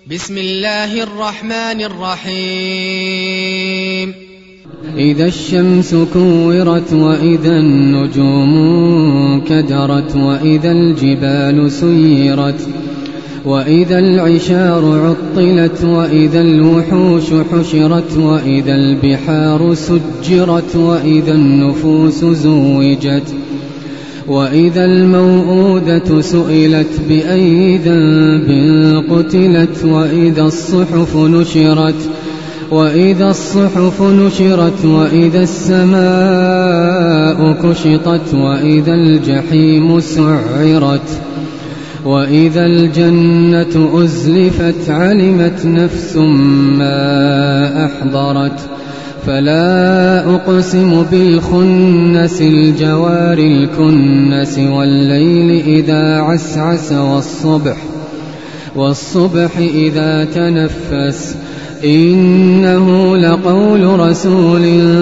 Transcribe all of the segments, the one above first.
بسم الله الرحمن الرحيم. إذا الشمس كورت وإذا النجوم كدرت وإذا الجبال سيرت وإذا العشار عطلت وإذا الوحوش حشرت وإذا البحار سجرت وإذا النفوس زوجت وإذا الموءودة سئلت بأي ذنب قتلت وإذا الصحف نشرت وإذا السماء كشطت وإذا الجحيم سعرت وإذا الجنة أزلفت علمت نفس ما أحضرت فلا أقسم بالخنس الجوار الكنس والليل إذا عسعس والصبح إذا تنفس إنه لقول رسول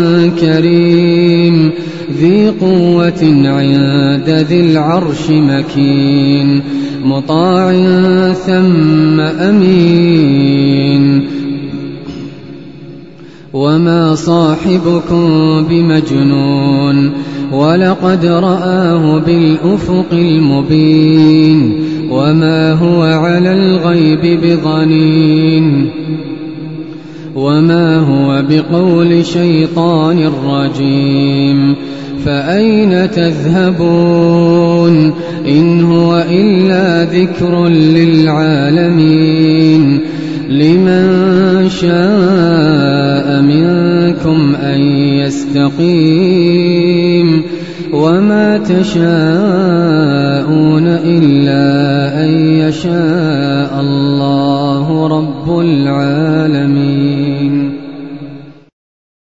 كريم ذي قوة عند ذي العرش مكين مطاع ثم أمين وما صاحبكم بمجنون ولقد رآه بالأفق المبين وما هو على الغيب بضنين وما هو بقول شيطان رجيم فأين تذهبون إن هو إلا ذكر للعالمين لمن شاء منكم أن يستقيم وما تشاءون إلا أن يشاء الله رب العالمين.